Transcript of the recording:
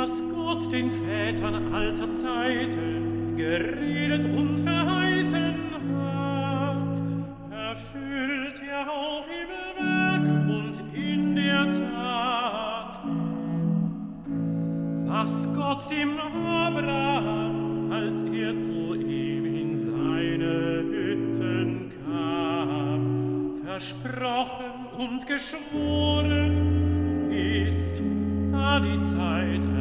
was Gott den Vätern alter Zeiten geredet und verheißen hat, erfüllt er auch im Werk und in der Tat. Was Gott dem Abraham, als er zu ihm in seine Hütten kam, versprochen und geschworen, ist, da die Zeit